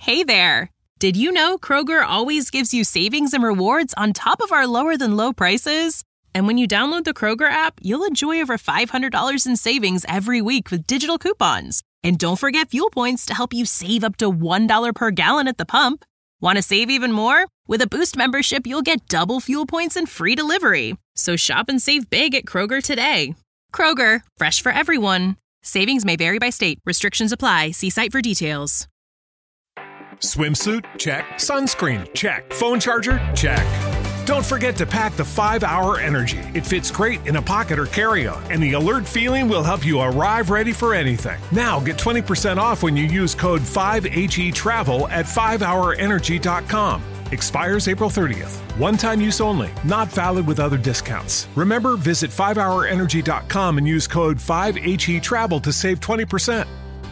Hey there! Did you know Kroger always gives you savings and rewards on top of our lower-than-low prices? And when you download the Kroger app, you'll enjoy over $500 in savings every week with digital coupons. And don't forget fuel points to help you save up to $1 per gallon at the pump. Want to save even more? With a Boost membership, you'll get double fuel points and free delivery. So shop and save big at Kroger today. Kroger, fresh for everyone. Savings may vary by state. Restrictions apply. See site for details. Swimsuit? Check. Sunscreen? Check. Phone charger? Check. Don't forget to pack the 5-Hour Energy. It fits great in a pocket or carry-on, and the alert feeling will help you arrive ready for anything. Now get 20% off when you use code 5HETRAVEL at 5hourenergy.com. Expires April 30th. One-time use only. Not valid with other discounts. Remember, visit 5hourenergy.com and use code 5HETRAVEL to save 20%.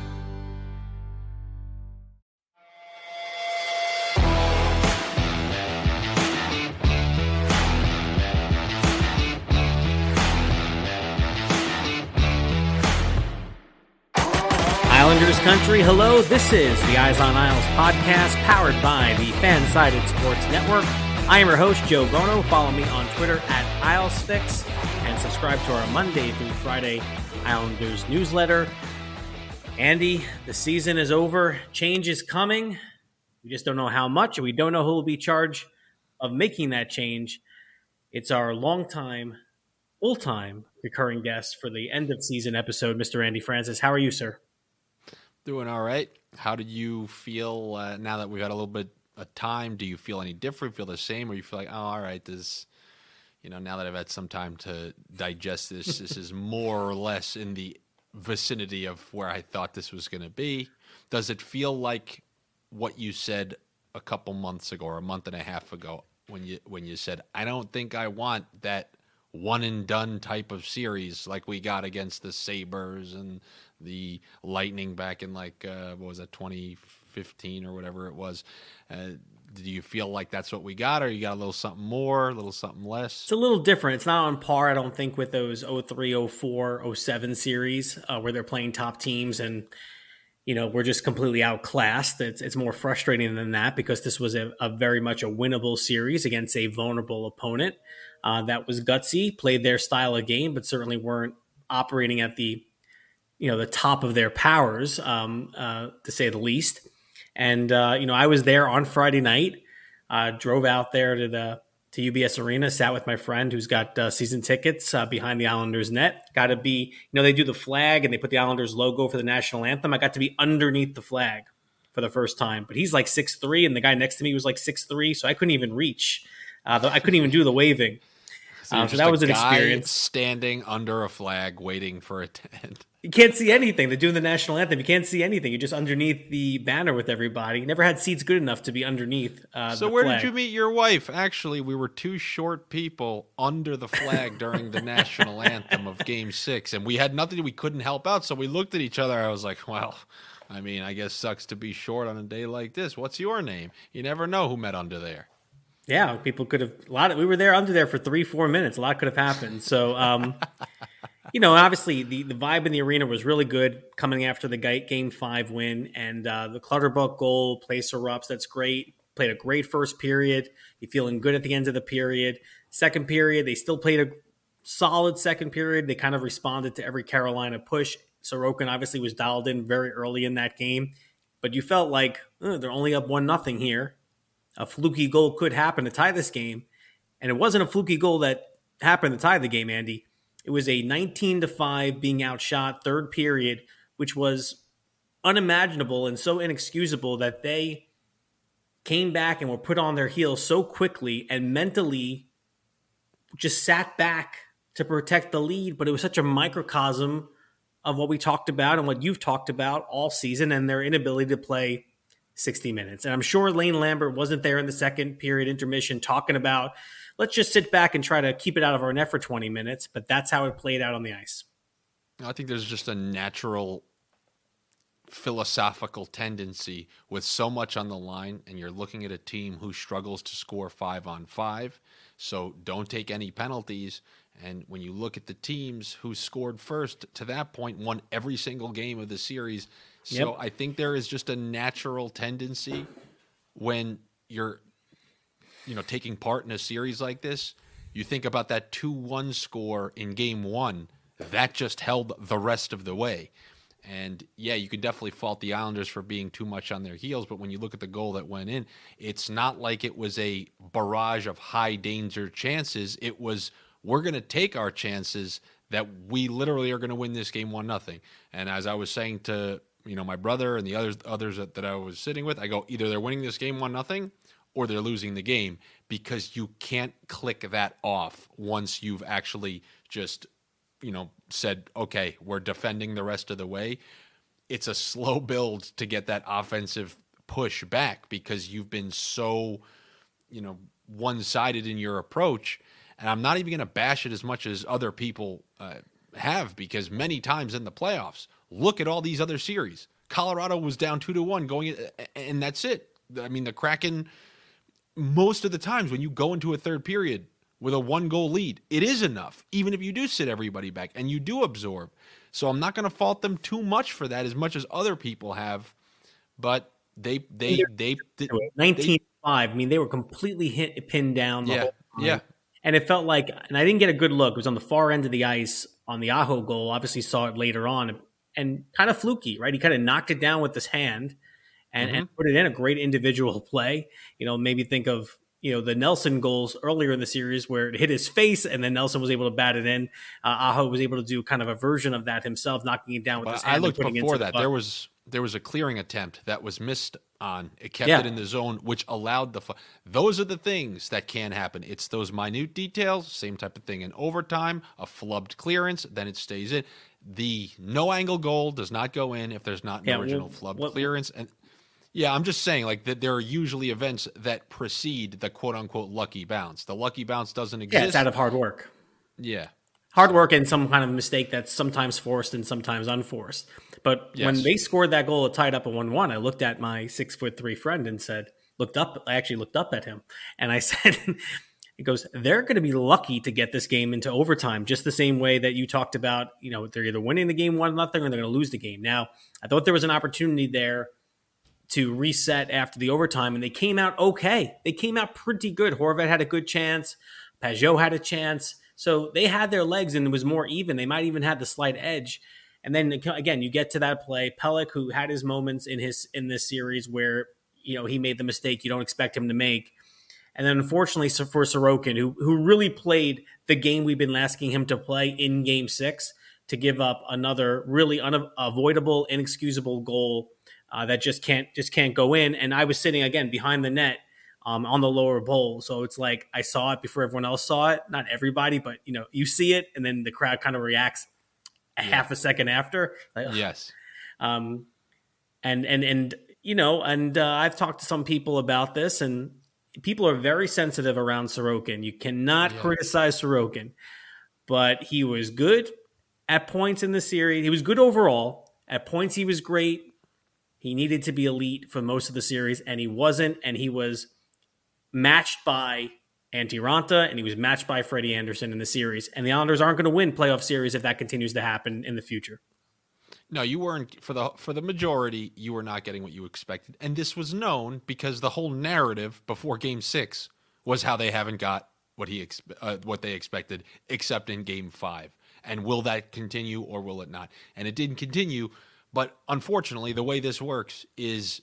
Islanders country, hello. This is the Eyes on Isles podcast powered by the Fansided Sports Network. I am your host, Joe Grono. Follow me on Twitter at IslesFix and subscribe to our Monday through Friday Islanders newsletter. Andy, the season is over. Change is coming. We just don't know how much, and we don't know who will be charged of making that change. It's our longtime, full-time recurring guest for the end of season episode, Mr. Andy Francis. How are you, sir? Doing all right. How did you feel now that we got a little bit of time? Do you feel any different? Feel the same? Or you feel like, oh, all right, this, now that I've had some time to digest this, this is more or less in the vicinity of where I thought this was going to be? Does it feel like what you said a couple months ago or a month and a half ago when you said, I don't think I want that one and done type of series like we got against the Sabres and the Lightning back in 2015 or whatever it was? Do you feel like that's what we got, or you got a little something more, a little something less? It's a little different. It's not on par, I don't think, with those 03, 04, 07 series where they're playing top teams and, we're just completely outclassed. It's more frustrating than that because this was a very much a winnable series against a vulnerable opponent that was gutsy, played their style of game, but certainly weren't operating at the top of their powers, to say the least. And, I was there on Friday night, drove out there to UBS Arena, sat with my friend who's got season tickets behind the Islanders net. Got to be, they do the flag and they put the Islanders logo for the national anthem. I got to be underneath the flag for the first time, but he's like 6'3", and the guy next to me was like 6'3", so I couldn't even reach. I couldn't even do the waving. So that was an experience. Standing under a flag waiting for it to end. You can't see anything. They're doing the national anthem. You can't see anything. You're just underneath the banner with everybody. You never had seats good enough to be underneath So where did you meet your wife? Actually, we were two short people under the flag during the national anthem of Game 6, and we had nothing. We couldn't help out, so we looked at each other. I was like, well, I guess sucks to be short on a day like this. What's your name? You never know who met under there. Yeah, people could have we were there under there for 3-4 minutes. A lot could have happened. So, obviously the vibe in the arena was really good coming after the Game 5 win, and the Clutterbuck goal, place erupts. That's great. Played a great first period. You're feeling good at the end of the period. Second period, they still played a solid second period. They kind of responded to every Carolina push. Sorokin obviously was dialed in very early in that game, but you felt like they're only up 1-0 here. A fluky goal could happen to tie this game. And it wasn't a fluky goal that happened to tie the game, Andy. It was a 19-5 being outshot third period, which was unimaginable and so inexcusable that they came back and were put on their heels so quickly and mentally just sat back to protect the lead. But it was such a microcosm of what we talked about and what you've talked about all season and their inability to play 60 minutes. And I'm sure Lane Lambert wasn't there in the second period intermission talking about, let's just sit back and try to keep it out of our net for 20 minutes. But that's how it played out on the ice. I think there's just a natural philosophical tendency with so much on the line, and you're looking at a team who struggles to score 5-on-5. So don't take any penalties. And when you look at the teams who scored first to that point, won every single game of the series, So Yep. I think there is just a natural tendency when you're, taking part in a series like this, you think about that 2-1 score in game one, that just held the rest of the way. And yeah, you could definitely fault the Islanders for being too much on their heels, but when you look at the goal that went in, it's not like it was a barrage of high danger chances. It was, we're going to take our chances that we literally are going to win this game 1-0. And as I was saying to, my brother and the others that I was sitting with, I go, either they're winning this game 1-0 or they're losing the game, because you can't click that off once you've actually just said, okay, we're defending the rest of the way. It's a slow build to get that offensive push back because you've been so, one-sided in your approach. And I'm not even going to bash it as much as other people have, because many times in the playoffs, look at all these other series. Colorado was down 2-1 going in, and that's it. I mean, the Kraken, most of the times when you go into a third period with a 1-goal lead, it is enough, even if you do sit everybody back and you do absorb. So I'm not going to fault them too much for that, as much as other people have. But they 19-5. I mean, they were completely pinned down the whole time. Yeah. And it felt like, and I didn't get a good look, it was on the far end of the ice on the Aho goal. Obviously saw it later on, and kind of fluky, right? He kind of knocked it down with his hand and put it in. A great individual play. Maybe think of, the Nelson goals earlier in the series where it hit his face and then Nelson was able to bat it in. Aho was able to do kind of a version of that himself, knocking it down with his hand. I looked and before that. There was a clearing attempt that was missed on. It kept it in the zone, which allowed those are the things that can happen. It's those minute details, same type of thing in overtime, a flubbed clearance, then it stays in. The no angle goal does not go in if there's not an original flubbed clearance. And yeah, I'm just saying, like, that there are usually events that precede the quote-unquote lucky bounce. The lucky bounce doesn't exist. Yeah, it's out of hard work. Yeah. Hard work and some kind of mistake that's sometimes forced and sometimes unforced. But when they scored that goal, it tied up at 1-1, I looked at my 6'3" friend and I actually looked up at him, and I said, it goes, they're going to be lucky to get this game into overtime, just the same way that you talked about, they're either winning the game 1-0 or they're going to lose the game. Now, I thought there was an opportunity there to reset after the overtime, and they came out okay. They came out pretty good. Horvat had a good chance. Pajot had a chance. So they had their legs, and it was more even. They might even have the slight edge. And then, again, you get to that play. Pelech, who had his moments in this series where, he made the mistake you don't expect him to make. And then, unfortunately, for Sorokin, who really played the game we've been asking him to play in Game 6, to give up another really unavoidable, inexcusable goal that just can't go in. And I was sitting, again, behind the net on the lower bowl. So it's like I saw it before everyone else saw it. Not everybody, but, you see it, and then the crowd kind of reacts half a second after. Like, yes. And I've talked to some people about this, and people are very sensitive around Sorokin. You cannot criticize Sorokin, but he was good at points in the series. He was good overall. At points, he was great. He needed to be elite for most of the series, and he wasn't, and he was matched by Antti Raanta, and he was matched by Freddie Anderson in the series. And the Islanders aren't going to win playoff series if that continues to happen in the future. No, you weren't. For the majority, you were not getting what you expected. And this was known because the whole narrative before Game 6 was how they haven't got what they expected, except in Game 5. And will that continue or will it not? And it didn't continue. But unfortunately, the way this works is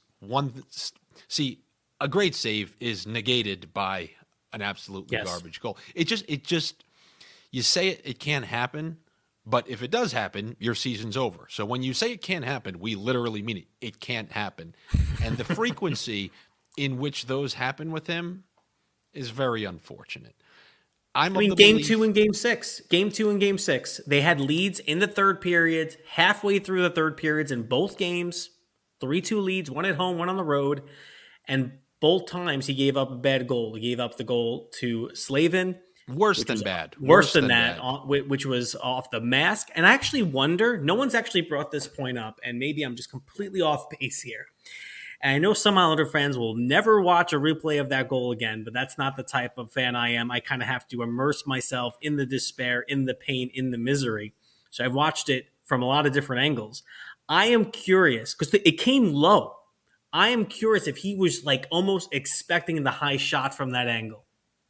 a great save is negated by an absolutely garbage goal. It just you say it can't happen, but if it does happen, your season's over. So when you say it can't happen, we literally mean it. It can't happen. And the frequency in which those happen with him is very unfortunate. Game 2 and Game 6. Game 2 and Game 6. They had leads in the third period, halfway through the third periods in both games. 3-2 leads, one at home, one on the road. And both times he gave up a bad goal. He gave up the goal to Slavin. Worse than bad. Worse than that, which was off the mask. And I actually wonder, no one's actually brought this point up, and maybe I'm just completely off base here. And I know some Islander fans will never watch a replay of that goal again, but that's not the type of fan I am. I kind of have to immerse myself in the despair, in the pain, in the misery. So I've watched it from a lot of different angles. I am curious because it came low. I am curious if he was like almost expecting the high shot from that angle.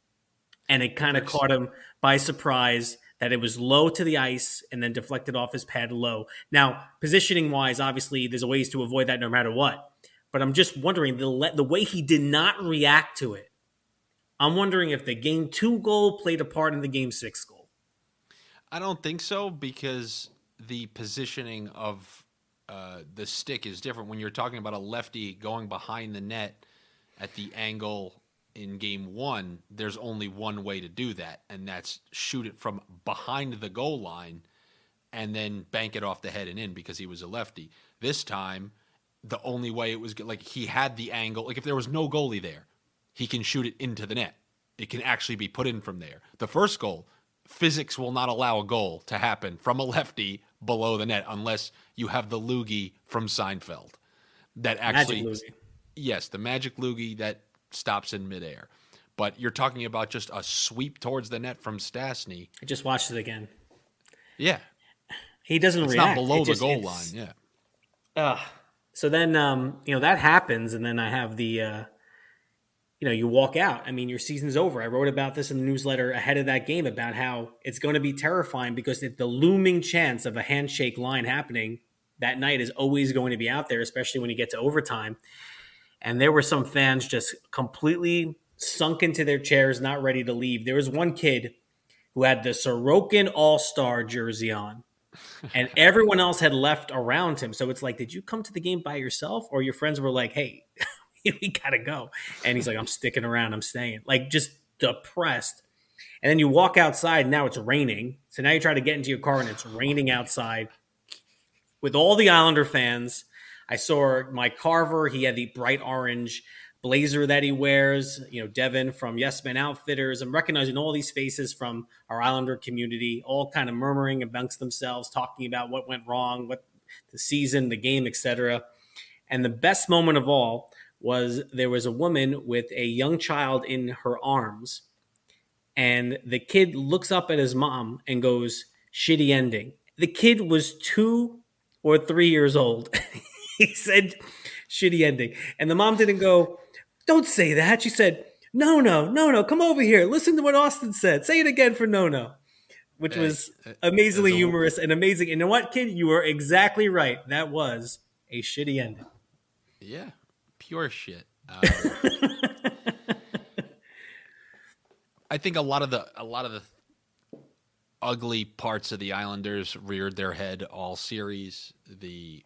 And it kind of caught him by surprise that it was low to the ice and then deflected off his pad low. Now, positioning wise, obviously, there's ways to avoid that no matter what. But I'm just wondering the way he did not react to it. I'm wondering if the Game 2 goal played a part in the Game 6 goal. I don't think so because the positioning of the stick is different. When you're talking about a lefty going behind the net at the angle in Game 1, there's only one way to do that, and that's shoot it from behind the goal line and then bank it off the head and in because he was a lefty. This time, the only way it was like he had the angle. Like if there was no goalie there, he can shoot it into the net. It can actually be put in from there. The first goal, physics will not allow a goal to happen from a lefty below the net unless you have the loogie from Seinfeld. That actually, Magic loogie. Yes, the magic loogie that stops in midair. But you're talking about just a sweep towards the net from Stastny. I just watched it again. Yeah. He doesn't It's react. not below the goal line, yeah. So then, that happens, and then I have the, you walk out. I mean, your season's over. I wrote about this in the newsletter ahead of that game about how it's going to be terrifying because the looming chance of a handshake line happening that night is always going to be out there, especially when you get to overtime. And there were some fans just completely sunk into their chairs, not ready to leave. There was one kid who had the Sorokin All-Star jersey on, and everyone else had left around him. So it's like, did you come to the game by yourself? Or your friends were like, hey, we got to go. And he's like, I'm sticking around. I'm staying. Like, just depressed. And then you walk outside, and now it's raining. So now you try to get into your car, and it's raining outside with all the Islander fans. I saw Mike Carver. He had the bright orange blazer that he wears. Devin from Yes Men Outfitters. I'm recognizing all these faces from our Islander community, all kind of murmuring amongst themselves, talking about what went wrong, what the season, the game, etc. And the best moment of all was there was a woman with a young child in her arms, and the kid looks up at his mom and goes, "Shitty ending." The kid was 2 or 3 years old. He said, "Shitty ending." And the mom didn't go, "Don't say that." She said, No, come over here. Listen to what Austin said. Say it again for No, which was amazingly humorous and amazing. And you know what, kid? You were exactly right. That was a shitty ending. Yeah, pure shit. I think a lot of the ugly parts of the Islanders reared their head all series. The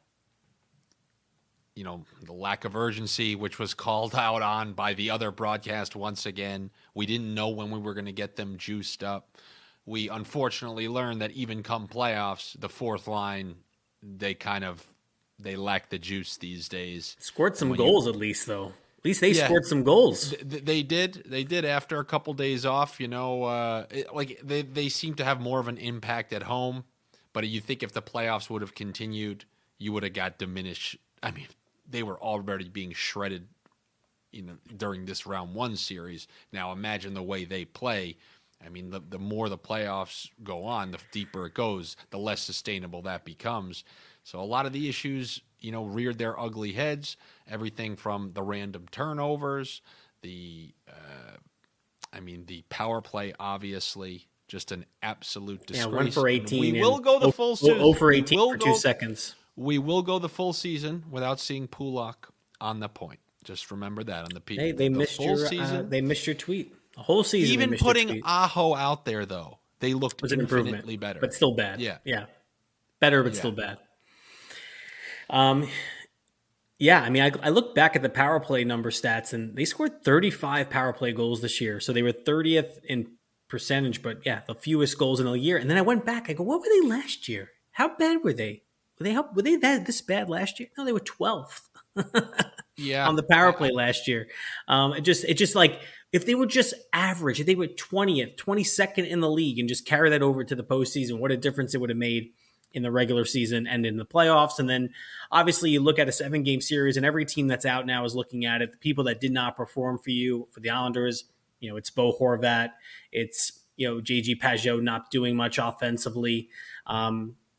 lack of urgency, which was called out on by the other broadcast once again. We didn't know when we were going to get them juiced up. We unfortunately learned that even come playoffs, the fourth line, they lack the juice these days. Scored some goals at least, though. At least they scored some goals. They did after a couple days off. They seem to have more of an impact at home. But you think if the playoffs would have continued, you would have got diminished. I mean, they were already being shredded, during this round one series. Now imagine the way they play. I mean, the more the playoffs go on, the deeper it goes, the less sustainable that becomes. So a lot of the issues, reared their ugly heads. Everything from the random turnovers, the power play, obviously, just an absolute disgrace. Yeah, 1 for 18. We will go the full season. 0 for 18 for 2 seconds. We will go the full season without seeing Pulock on the point. Just remember that on the P. They missed your tweet. The whole season. Even putting Aho out there, though, they looked infinitely better. But still bad. Yeah. Better, but still bad. I look back at the power play number stats, and they scored 35 power play goals this year. So they were 30th in percentage, but the fewest goals in a year. And then I went back. I go, what were they last year? How bad were they? Were they this bad last year? No, they were 12th. On the power play last year. It just like if they were just average, if they were 20th, 22nd in the league and just carry that over to the postseason, what a difference it would have made in the regular season and in the playoffs. And then obviously you look at a 7-game series and every team that's out now is looking at it. The people that did not perform for you, for the Islanders, it's Bo Horvat. It's, JG Pageau not doing much offensively.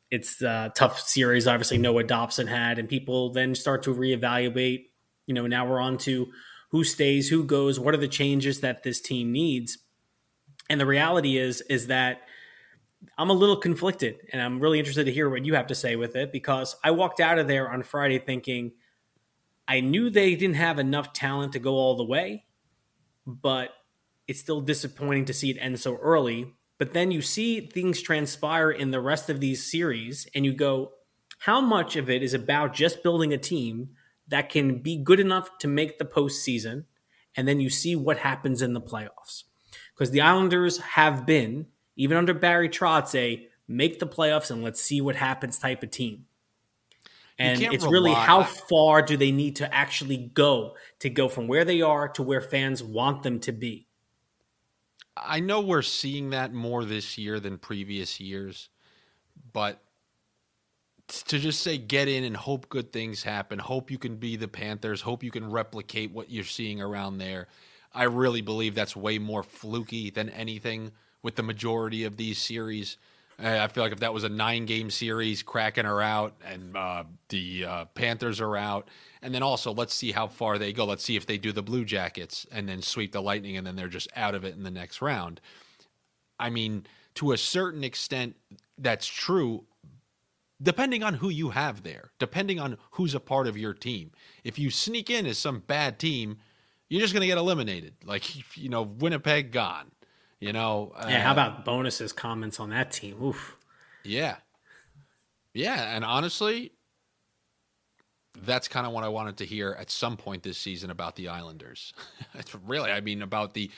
it's a tough series. Obviously, Noah Dobson had, and people then start to reevaluate. Now we're on to who stays, who goes, what are the changes that this team needs. And the reality is that I'm a little conflicted, and I'm really interested to hear what you have to say with it, because I walked out of there on Friday thinking I knew they didn't have enough talent to go all the way, but it's still disappointing to see it end so early. But then you see things transpire in the rest of these series, and you go, how much of it is about just building a team that can be good enough to make the postseason, and then you see what happens in the playoffs? Because the Islanders have been, even under Barry Trotz, make the playoffs and let's see what happens type of team. And it's really how far do they need to actually go from where they are to where fans want them to be. I know we're seeing that more this year than previous years, but to just say get in and hope good things happen, hope you can be the Panthers, hope you can replicate what you're seeing around there, I really believe that's way more fluky than anything with the majority of these series. I feel like if that was a 9-game series, Kraken are out and the Panthers are out. And then also, let's see how far they go. Let's see if they do the Blue Jackets and then sweep the Lightning and then they're just out of it in the next round. I mean, to a certain extent, that's true, depending on who you have there, depending on who's a part of your team. If you sneak in as some bad team, you're just going to get eliminated. Like, Winnipeg gone. How about Bonus's comments on that team? Oof. Yeah, and honestly, that's kind of what I wanted to hear at some point this season about the Islanders. It's really, about the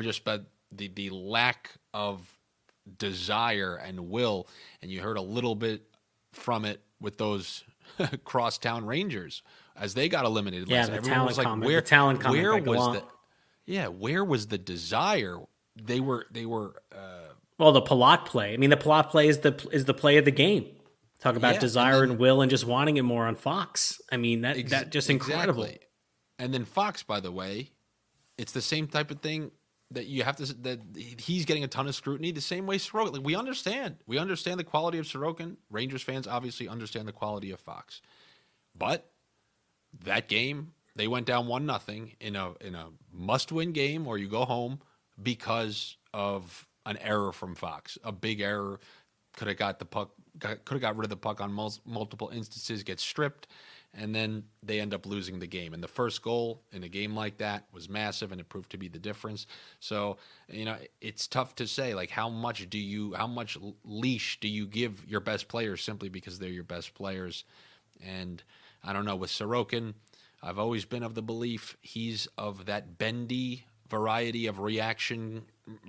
lack of desire and will, and you heard a little bit from it with those crosstown Rangers as they got eliminated. Yeah, the talent comment. Where was the desire? They were. Well, the Palat play. I mean, the Palat play is the play of the game. Talk about desire and will and just wanting it more on Fox. I mean, that just incredible. Exactly. And then Fox, by the way, it's the same type of thing that you have to. That he's getting a ton of scrutiny. The same way Sorokin. Like, we understand the quality of Sorokin. Rangers fans obviously understand the quality of Fox, but that game they went down 1-0 in a must-win game, or you go home because of an error from Fox. A big error could have got the puck, could have got rid of the puck on multiple instances, gets stripped, and then they end up losing the game. And the first goal in a game like that was massive, and it proved to be the difference. So, it's tough to say, like, how much leash do you give your best players simply because they're your best players? And I don't know, with Sorokin, I've always been of the belief he's of that bendy variety of reactionary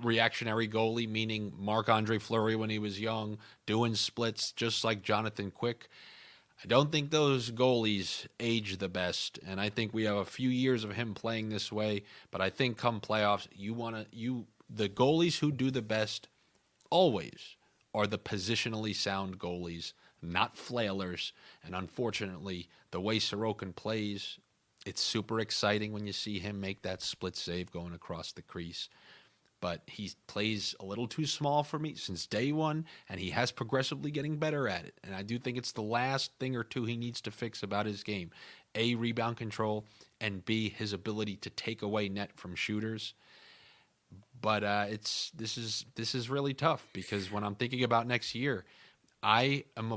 goalie, meaning Marc-Andre Fleury when he was young, doing splits just like Jonathan Quick. I don't think those goalies age the best, and I think we have a few years of him playing this way, but I think come playoffs, the goalies who do the best always are the positionally sound goalies, not flailers. And unfortunately, the way Sorokin plays, it's super exciting when you see him make that split save going across the crease. But he plays a little too small for me since day one, and he has progressively getting better at it. And I do think it's the last thing or two he needs to fix about his game. A, rebound control, and B, his ability to take away net from shooters. But this is really tough, because when I'm thinking about next year, I am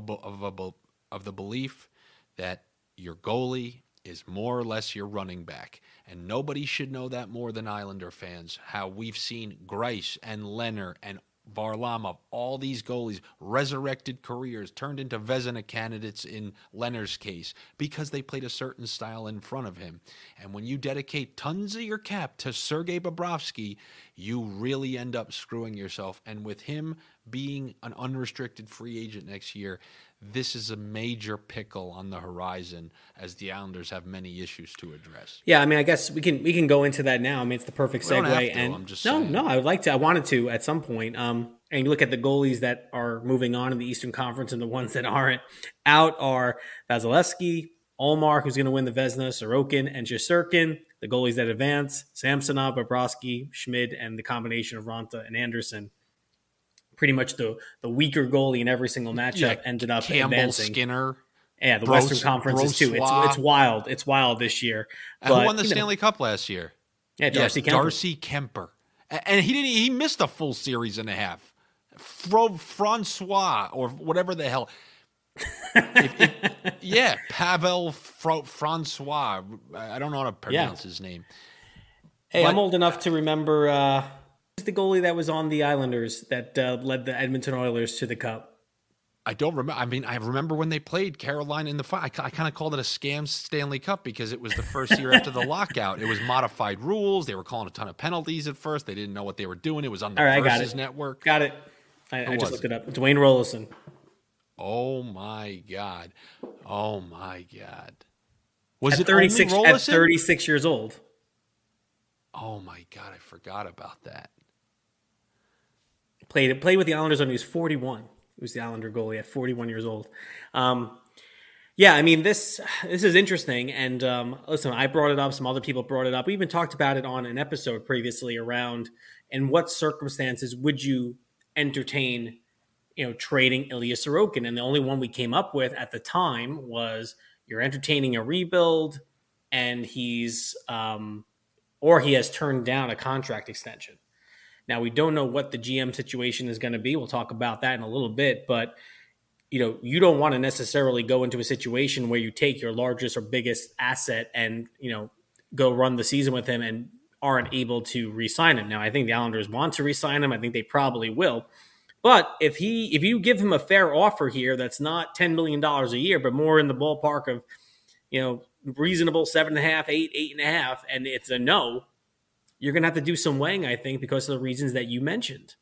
of the belief that your goalie is more or less your running back. And nobody should know that more than Islander fans, how we've seen Greiss and Leonard and Varlamov, all these goalies, resurrected careers, turned into Vezina candidates in Leonard's case, because they played a certain style in front of him. And when you dedicate tons of your cap to Sergei Bobrovsky, you really end up screwing yourself. And with him being an unrestricted free agent next year, this is a major pickle on the horizon, as the Islanders have many issues to address. Yeah, I mean, I guess we can go into that now. I mean, it's the perfect segue. We don't have to, and I'm just saying. I would like to. I wanted to at some point. And you look at the goalies that are moving on in the Eastern Conference, and the ones that aren't out are Vasilevsky, Ullmark, who's going to win the Vezina, Sorokin, and Shesterkin. The goalies that advance: Samsonov, Bobrovsky, Schmid, and the combination of Ranta and Anderson. pretty much the weaker goalie in every single matchup ended up Campbell, advancing. Skinner. Yeah, the Western Conference is too. It's wild. It's wild this year. But, who won the Stanley Cup last year? Yeah, Darcy Kemper. Darcy Kemper. And he missed a full series and a half. Francois or whatever the hell. Pavel Francois. I don't know how to pronounce his name. Hey, I'm old enough to remember who's the goalie that was on the Islanders that led the Edmonton Oilers to the Cup. I don't remember. I mean, I remember when they played Carolina in the final. I kind of called it a scam Stanley Cup because it was the first year after the lockout. It was modified rules. They were calling a ton of penalties at first. They didn't know what they were doing. It was on the Versus Network. Got it. I just looked it up. Dwayne Rollison. Oh my God. Was it 36 only Rollison? At 36 years old? Oh my God, I forgot about that. Played with the Islanders when he was 41. He was the Islander goalie at 41 years old. I mean, this is interesting. And listen, I brought it up. Some other people brought it up. We even talked about it on an episode previously around in what circumstances would you entertain, trading Ilya Sorokin. And the only one we came up with at the time was you're entertaining a rebuild and he's or he has turned down a contract extension. Now, we don't know what the GM situation is going to be. We'll talk about that in a little bit. But, you don't want to necessarily go into a situation where you take your largest or biggest asset and, go run the season with him and aren't able to re-sign him. Now, I think the Islanders want to re-sign him. I think they probably will. But if you give him a fair offer here that's not $10 million a year, but more in the ballpark of, reasonable 7.5, 8, 8.5, and it's a no, you're going to have to do some weighing, I think, because of the reasons that you mentioned.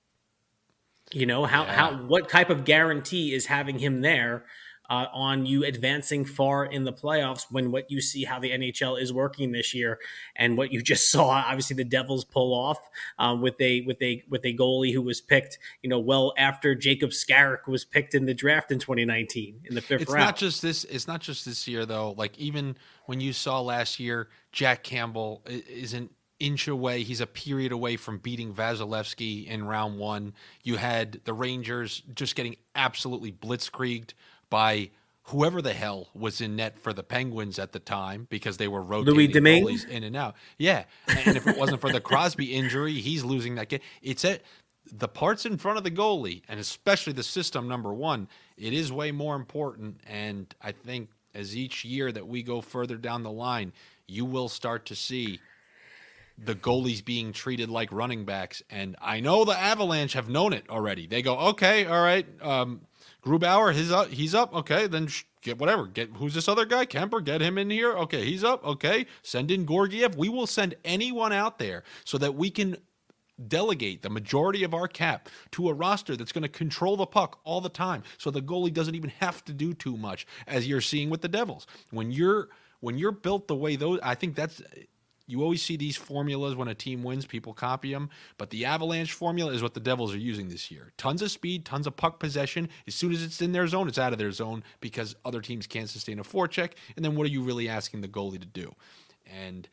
What type of guarantee is having him there on you advancing far in the playoffs when what you see how the NHL is working this year and what you just saw, obviously the Devils pull off with a goalie who was picked, well after Jacob Skarek was picked in the draft in 2019 in the fifth round. It's not just this year though. Like even when you saw last year, Jack Campbell isn't inch away. He's a period away from beating Vasilevsky in round one. You had the Rangers just getting absolutely blitzkrieged by whoever the hell was in net for the Penguins at the time because they were rotating goalies in and out. Yeah, and if it wasn't for the Crosby injury, he's losing that game. It's the parts in front of the goalie, and especially the system number one, it is way more important. And I think as each year that we go further down the line, you will start to see the goalies being treated like running backs. And I know the Avalanche have known it already. They go, okay, all right, Grubauer, he's up. Okay, then get whatever. Who's this other guy? Kemper, get him in here. Okay, he's up. Okay, send in Georgiev. We will send anyone out there so that we can delegate the majority of our cap to a roster that's going to control the puck all the time so the goalie doesn't even have to do too much, as you're seeing with the Devils. When you're built the way those, I think that's – you always see these formulas when a team wins, people copy them. But the Avalanche formula is what the Devils are using this year. Tons of speed, tons of puck possession. As soon as it's in their zone, it's out of their zone because other teams can't sustain a forecheck. And then what are you really asking the goalie to do? And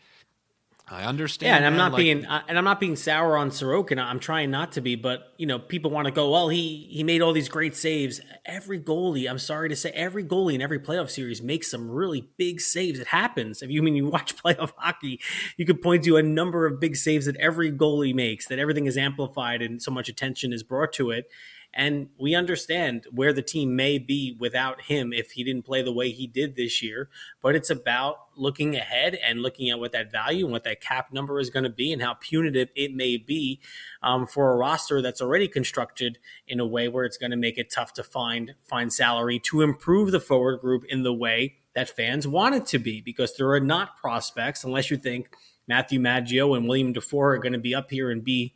I understand. Yeah, and I'm not being sour on Sorokin. I'm trying not to be, but people want to go, well, he made all these great saves. Every goalie, I'm sorry to say, every goalie in every playoff series makes some really big saves. It happens. If you watch playoff hockey, you could point to a number of big saves that every goalie makes, that everything is amplified and so much attention is brought to it. And we understand where the team may be without him if he didn't play the way he did this year. But it's about looking ahead and looking at what that value and what that cap number is going to be and how punitive it may be for a roster that's already constructed in a way where it's going to make it tough to find salary to improve the forward group in the way that fans want it to be, because there are not prospects, unless you think Matthew Maggio and William Dufour are going to be up here and be,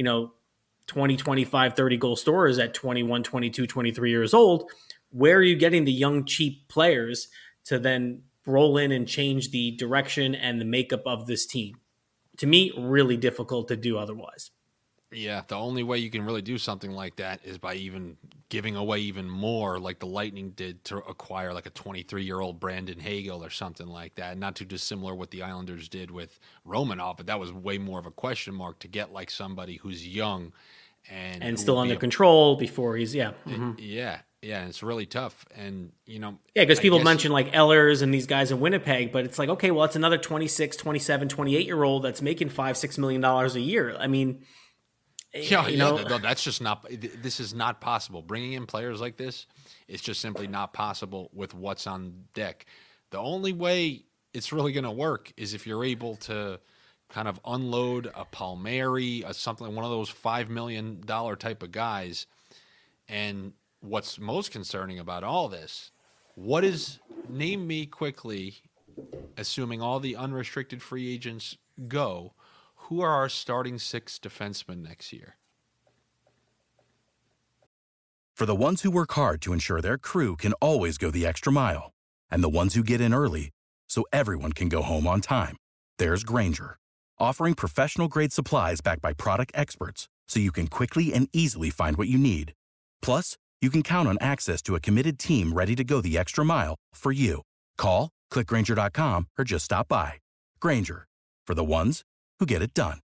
20, 25, 30 goal scorers at 21, 22, 23 years old. Where are you getting the young, cheap players to then roll in and change the direction and the makeup of this team? To me, really difficult to do otherwise. Yeah, the only way you can really do something like that is by even giving away even more, like the Lightning did to acquire like a 23-year-old Brandon Hagel or something like that. Not too dissimilar what the Islanders did with Romanov, but that was way more of a question mark to get like somebody who's young and still under control before he's and it's really tough. And because people mention like Ellers and these guys in Winnipeg, but it's like, okay, well, it's another 26, 27, 28-year-old that's making $5-6 million a year. I mean, that's just not. This is not possible. Bringing in players like this is just simply not possible with what's on deck. The only way it's really going to work is if you're able to kind of unload a Palmieri, one of those $5 million type of guys. And what's most concerning about all this, name me quickly, assuming all the unrestricted free agents go, who are our starting 6 defensemen next year? For the ones who work hard to ensure their crew can always go the extra mile, and the ones who get in early so everyone can go home on time, there's Grainger, offering professional-grade supplies backed by product experts so you can quickly and easily find what you need. Plus, you can count on access to a committed team ready to go the extra mile for you. Call, click Grainger.com, or just stop by. Grainger, for the ones who get it done.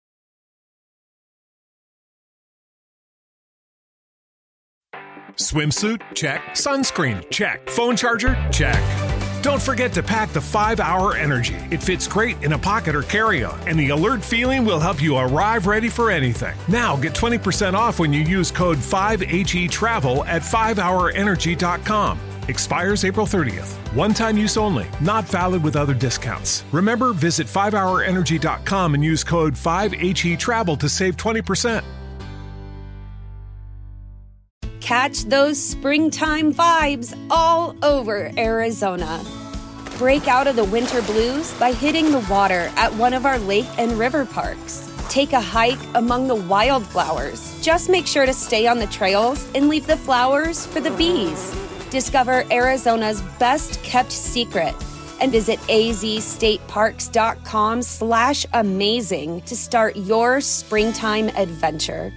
Swimsuit? Check. Sunscreen? Check. Phone charger? Check. Don't forget to pack the 5-Hour Energy. It fits great in a pocket or carry-on, and the alert feeling will help you arrive ready for anything. Now get 20% off when you use code 5HETRAVEL at 5hourenergy.com. Expires April 30th. One-time use only. Not valid with other discounts. Remember, visit 5hourenergy.com and use code 5HETRAVEL to save 20%. Catch those springtime vibes all over Arizona. Break out of the winter blues by hitting the water at one of our lake and river parks. Take a hike among the wildflowers. Just make sure to stay on the trails and leave the flowers for the bees. Discover Arizona's best-kept secret and visit azstateparks.com/amazing to start your springtime adventure.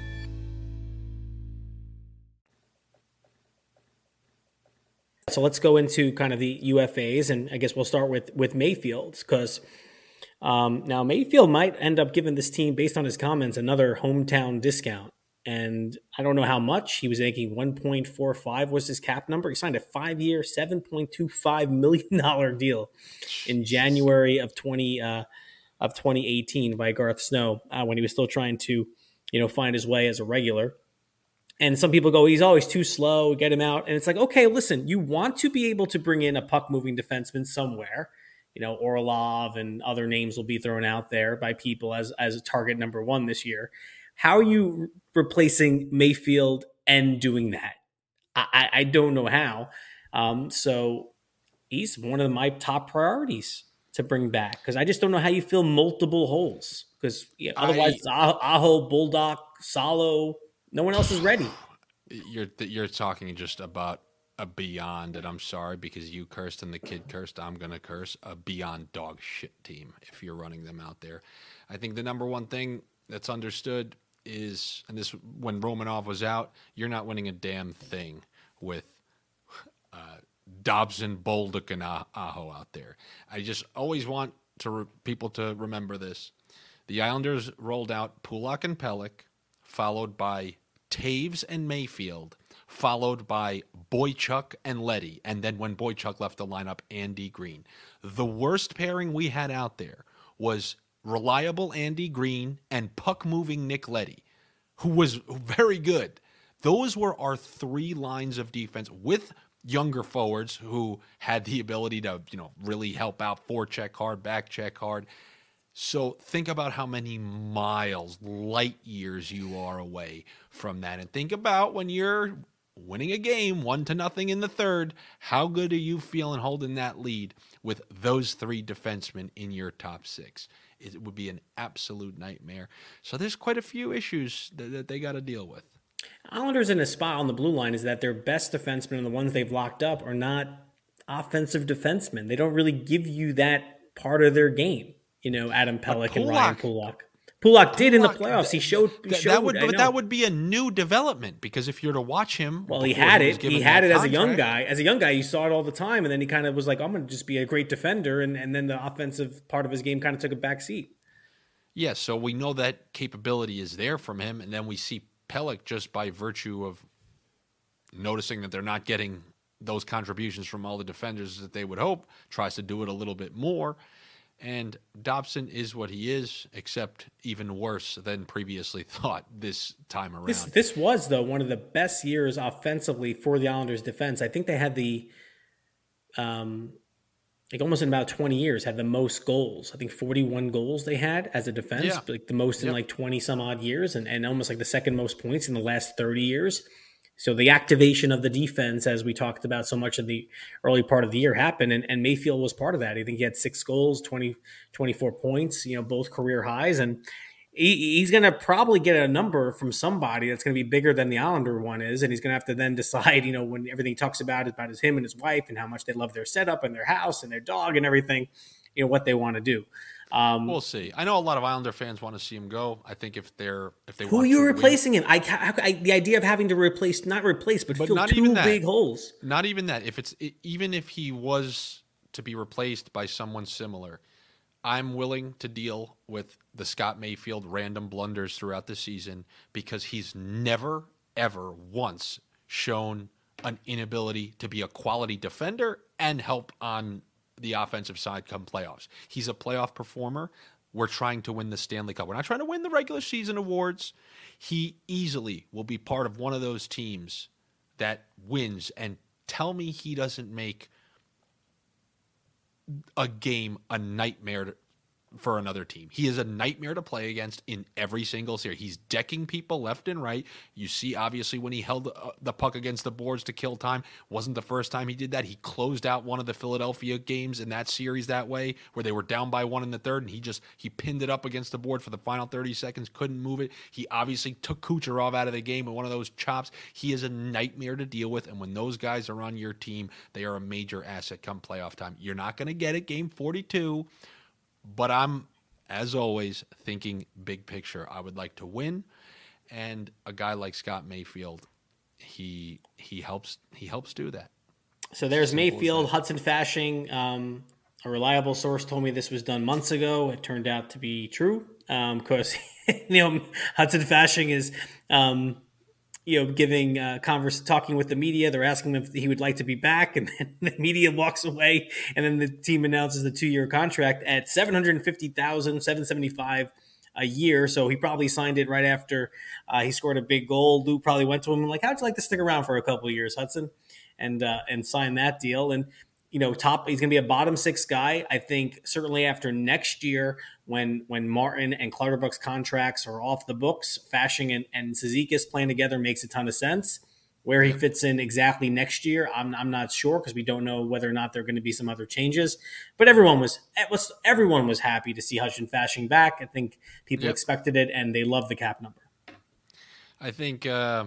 So let's go into kind of the UFAs, and I guess we'll start with Mayfield, because now Mayfield might end up giving this team, based on his comments, another hometown discount. And I don't know how much. He was making 1.45 was his cap number. He signed a 5-year, $7.25 million deal in January of 2018 by Garth Snow, when he was still trying to, find his way as a regular. And some people go, he's always too slow, get him out. And it's like, okay, listen, you want to be able to bring in a puck-moving defenseman somewhere. Orlov and other names will be thrown out there by people as a target number 1 this year. How are you replacing Mayfield and doing that? I don't know how. So he's one of my top priorities to bring back, because I just don't know how you fill multiple holes. Because otherwise, Aho, Bulldog, Salo, no one else is ready. You're talking just about a beyond, and I'm sorry because you cursed and the kid cursed, I'm going to curse, a beyond dog shit team if you're running them out there. I think the number one thing that's understood is, and this when Romanov was out, you're not winning a damn thing with Dobson, Bolduc, and Aho out there. I just always want people to remember this. The Islanders rolled out Pulock and Pelech, followed by Taves and Mayfield, followed by Boychuk and Leddy, and then when Boychuk left the lineup, Andy Green. The worst pairing we had out there was reliable Andy Green and puck-moving Nick Leddy, who was very good. Those were our 3 lines of defense with younger forwards who had the ability to, really help out, forecheck hard, back check hard. So think about how many miles, light years you are away from that. And think about when you're winning a game 1-0 in the third, how good are you feeling holding that lead with those 3 defensemen in your top 6? It would be an absolute nightmare. So there's quite a few issues that they got to deal with. Islanders in a spot on the blue line is that their best defensemen and the ones they've locked up are not offensive defensemen. They don't really give you that part of their game. Adam Pelech and Ryan Pulock. Pulock did in the playoffs. He showed that would be a new development, because if you're to watch him, he had it. He had it as a young guy. As a young guy, you saw it all the time, and then he kind of was like, "I'm going to just be a great defender," and then the offensive part of his game kind of took a back seat. Yeah, so we know that capability is there from him, and then we see Pelech, just by virtue of noticing that they're not getting those contributions from all the defenders that they would hope, tries to do it a little bit more. And Dobson is what he is, except even worse than previously thought this time around. This was, though, one of the best years offensively for the Islanders' defense. I think they had the, almost in about 20 years, had the most goals. I think 41 goals they had as a defense, like the most in like 20 some odd years, and almost like the second most points in the last 30 years. So the activation of the defense, as we talked about so much of the early part of the year, happened, and Mayfield was part of that. I think he had 6 goals, 24 points, both career highs, and he's going to probably get a number from somebody that's going to be bigger than the Islander one is, and he's going to have to then decide, when everything he talks about is him and his wife and how much they love their setup and their house and their dog and everything, what they want to do. We'll see. I know a lot of Islander fans want to see him go. I think if they who are you replacing him? The idea of having to not fill not 2 big holes. Not even that. Even if he was to be replaced by someone similar, I'm willing to deal with the Scott Mayfield random blunders throughout the season because he's never, ever once shown an inability to be a quality defender and help on the offensive side come playoffs. He's a playoff performer. We're trying to win the Stanley Cup. We're not trying to win the regular season awards. He easily will be part of one of those teams that wins, and tell me he doesn't make a game a nightmare for another team. He is a nightmare to play against in every single series. He's decking people left and right. You see, obviously, when he held the puck against the boards to kill time, wasn't the first time he did that. He closed out one of the Philadelphia games in that series that way, where they were down by 1 in the third, and he pinned it up against the board for the final 30 seconds, couldn't move it. He obviously took Kucherov out of the game with one of those chops. He is a nightmare to deal with, and when those guys are on your team, they are a major asset come playoff time. You're not going to get it game 42, but I'm, as always, thinking big picture. I would like to win, and a guy like Scott Mayfield, he helps do that. So there's Mayfield, Hudson Fasching. A reliable source told me this was done months ago. It turned out to be true because Hudson Fasching is talking with the media. They're asking him if he would like to be back, and then the media walks away, and then the team announces the 2-year contract at $750,775 a year. So he probably signed it right after he scored a big goal. Lou probably went to him and how'd you like to stick around for a couple of years, Hudson, and sign that deal. And he's going to be a bottom 6 guy. I think certainly after next year, when Martin and Clutterbuck's contracts are off the books, Fasching and Cizikas playing together makes a ton of sense. Where he fits in exactly next year, I'm not sure because we don't know whether or not there are going to be some other changes. But everyone was happy to see Hudson Fasching back. I think people expected it, and they love the cap number. I think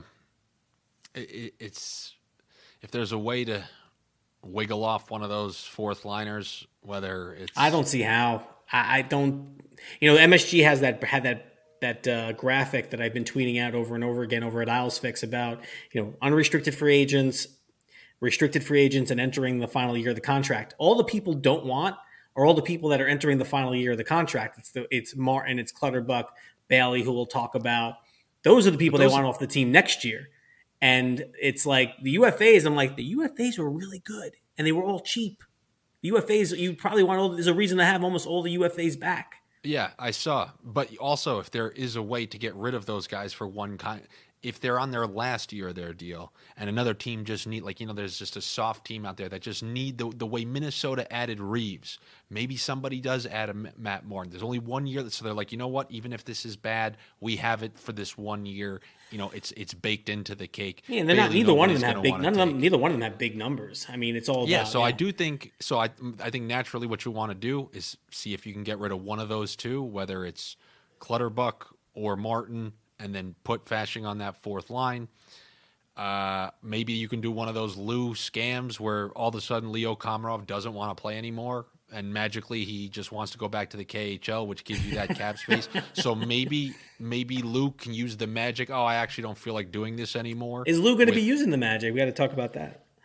it's if there's a way to wiggle off one of those 4th liners, whether it's... I don't see how. I don't... MSG had that graphic that I've been tweeting out over and over again over at IslesFix about, unrestricted free agents, restricted free agents, and entering the final year of the contract. All the people don't want are all the people that are entering the final year of the contract. It's Martin, it's Clutterbuck, Bailey, who we'll talk about. Those are the people they want off the team next year. And it's like the UFAs, I'm like, the UFAs were really good, and they were all cheap. The UFAs, you probably want there's a reason to have almost all the UFAs back. Yeah, I saw. But also, if there is a way to get rid of those guys for one kind, if they're on their last year of their deal and another team just need, there's just a soft team out there that just need the way Minnesota added Reeves. Maybe somebody does add a Matt Martin. There's only 1 year, so they're like, you know what? Even if this is bad, we have it for this 1 year. It's baked into the cake. Yeah, and they're not. Neither one of them have big. Neither one of them have big numbers. I mean, it's all. Yeah. About, so I do think. So I think naturally, what you want to do is see if you can get rid of one of those two, whether it's Clutterbuck or Martin, and then put Fasching on that 4th line. Maybe you can do one of those Lou scams where all of a sudden Leo Komarov doesn't want to play anymore, and magically he just wants to go back to the KHL, which gives you that cap space. So maybe Lou can use the magic. Oh, I actually don't feel like doing this anymore. Is Lou going to be using the magic? We got to talk about that.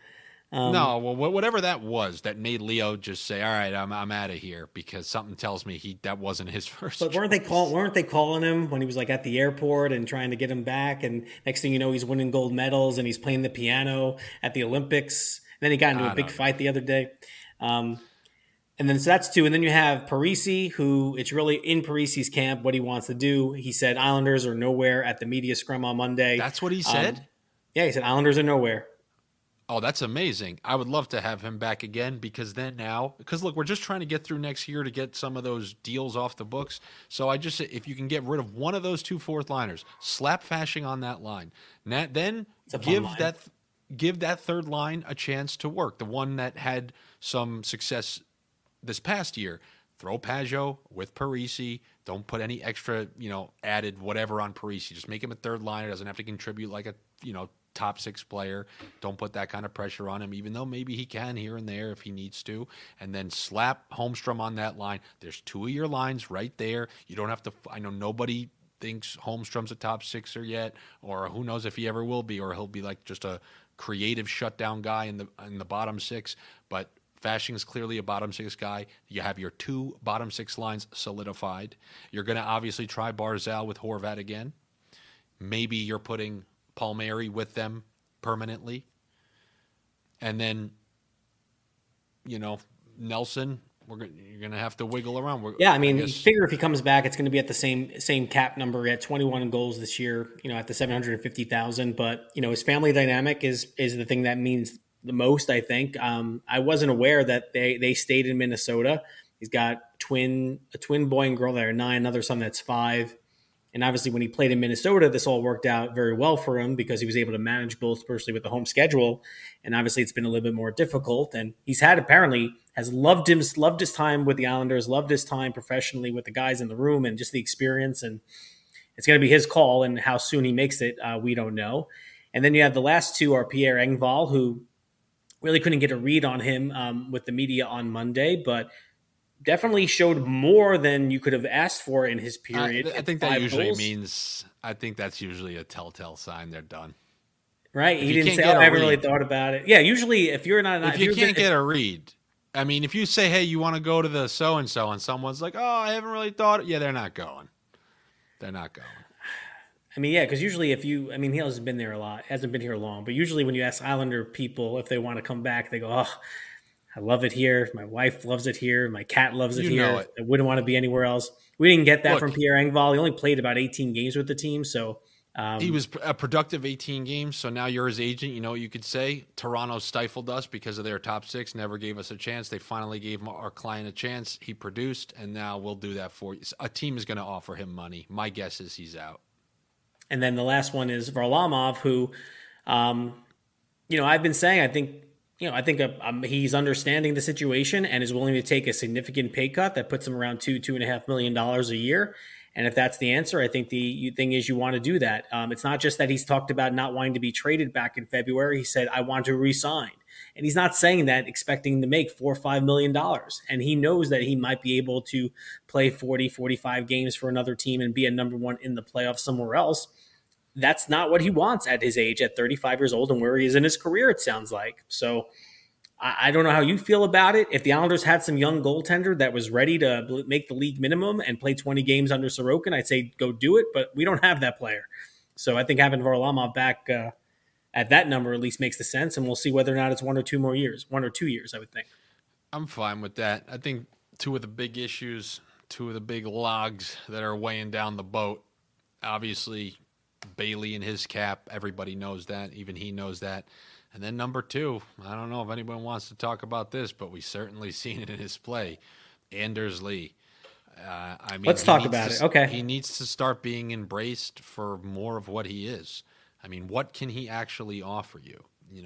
No, well, whatever that was that made Leo just say, "All right, I'm out of here," because something tells me that wasn't his first. But weren't they calling him when he was like at the airport and trying to get him back? And next thing you know, he's winning gold medals and he's playing the piano at the Olympics. And then he got into a big fight the other day. And then so that's two. And then you have Parisi, who it's really in Parisi's camp what he wants to do. He said Islanders are nowhere at the media scrum on Monday. That's what he said? Yeah, he said Islanders are nowhere. Oh, that's amazing. I would love to have him back again because look, we're just trying to get through next year to get some of those deals off the books. So I just say, if you can get rid of one of those two fourth liners, slap Fasching on that line. Then give that third line a chance to work. The one that had some success this past year. Throw Pajot with Parisi. Don't put any extra, added whatever on Parisi. Just make him a third liner. Doesn't have to contribute like a, top six player. Don't put that kind of pressure on him, even though maybe he can here and there if he needs to. And then slap Holmstrom on that line. There's two of your lines right there. You don't have to. I know nobody thinks Holmstrom's a top sixer yet, or who knows if he ever will be, or he'll be like just a creative shutdown guy in the bottom six. But Fasching's clearly a bottom six guy. You have your two bottom six lines solidified. You're going to obviously try Barzal with Horvat again. Maybe you're putting Palmieri with them permanently. And then, Nelson, you're going to have to wiggle around. You figure if he comes back, it's going to be at the same cap number at 21 goals this year, at the 750,000. But, his family dynamic is the thing that means the most, I think. I wasn't aware that they stayed in Minnesota. He's got a twin boy and girl that are 9, another son that's 5. And obviously when he played in Minnesota, this all worked out very well for him because he was able to manage both, especially with the home schedule. And obviously it's been a little bit more difficult. And he's has loved his time with the Islanders, loved his time professionally with the guys in the room and just the experience. And it's going to be his call, and how soon he makes it, we don't know. And then you have the last two are Pierre Engvall, who really couldn't get a read on him with the media on Monday, but definitely showed more than you could have asked for in his period. I think that usually means – I think that's usually a telltale sign they're done. Right. He didn't say, I haven't really thought about it. Yeah, usually if you're not – If you can't get a read – I mean, if you say, hey, you want to go to the so-and-so, and someone's like, oh, I haven't really thought – yeah, they're not going. They're not going. I mean, yeah, because usually he hasn't been there a lot, hasn't been here long. But usually when you ask Islander people if they want to come back, they go, oh, I love it here. My wife loves it here. My cat loves it here. I wouldn't want to be anywhere else. We didn't get that from Pierre Engvall. He only played about 18 games with the team. So he was a productive 18 games. So now you're his agent. You know what you could say? Toronto stifled us because of their top six, never gave us a chance. They finally gave our client a chance. He produced, and now we'll do that for you. A team is going to offer him money. My guess is he's out. And then the last one is Varlamov, who, I've been saying, I think he's understanding the situation and is willing to take a significant pay cut that puts him around $2.5 million a year. And if that's the answer, I think the thing is you want to do that. It's not just that he's talked about not wanting to be traded back in February. He said, I want to re-sign. And he's not saying that expecting to make $4 or $5 million. And he knows that he might be able to play 40, 45 games for another team and be a number one in the playoffs somewhere else. That's not what he wants at his age, at 35 years old, and where he is in his career, it sounds like. So I don't know how you feel about it. If the Islanders had some young goaltender that was ready to make the league minimum and play 20 games under Sorokin, I'd say go do it, but we don't have that player. So I think having Varlamov back at that number at least makes the sense, and we'll see whether or not it's 1 or 2 years, I would think. I'm fine with that. I think two of the big issues, two of the big logs that are weighing down the boat, obviously Bailey and his cap, everybody knows that. Even he knows that. And then number two, I don't know if anyone wants to talk about this, but we certainly seen it in his play. Anders Lee. Let's talk about it. Okay. He needs to start being embraced for more of what he is. I mean, what can he actually offer you?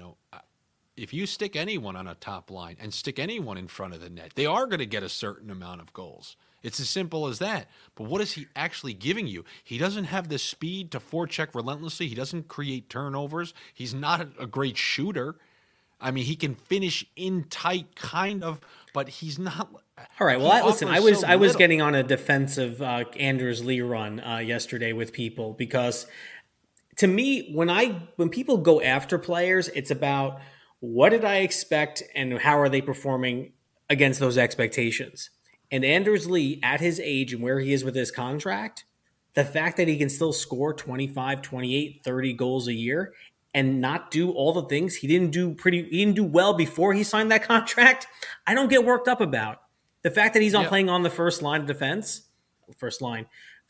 If you stick anyone on a top line and stick anyone in front of the net, they are going to get a certain amount of goals. It's as simple as that. But what is he actually giving you? He doesn't have the speed to forecheck relentlessly. He doesn't create turnovers. He's not a great shooter. I mean, he can finish in tight, kind of, but he's not. All right. Well, listen, I was getting on a defensive Anders Lee run yesterday with people because, to me, when people go after players, it's about what did I expect and how are they performing against those expectations? And Anders Lee, at his age and where he is with his contract, the fact that he can still score 25, 28, 30 goals a year and not do all the things he didn't do well before he signed that contract, I don't get worked up about. The fact that he's not playing on the first line of defense, first line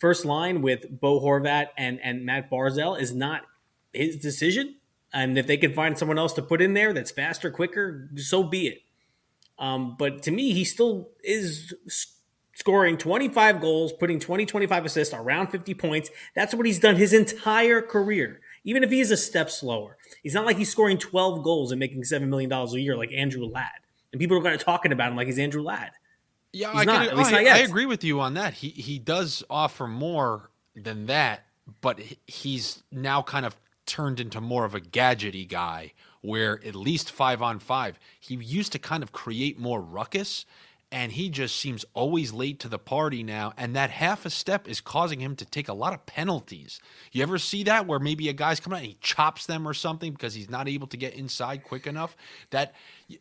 with Bo Horvat and Matt Barzal is not his decision. And if they can find someone else to put in there that's faster, quicker, so be it. But to me, he still is scoring 25 goals, putting 20, 25 assists, around 50 points. That's what he's done his entire career. Even if he is a step slower, it's not like he's scoring 12 goals and making $7 million a year like Andrew Ladd. And people are going to talking about him like he's Andrew Ladd. Yeah, I agree with you on that. He does offer more than that, but he's now kind of turned into more of a gadgety guy where at least 5-on-5, he used to kind of create more ruckus, and he just seems always late to the party now, and that half a step is causing him to take a lot of penalties. You ever see that where maybe a guy's coming out and he chops them or something because he's not able to get inside quick enough? That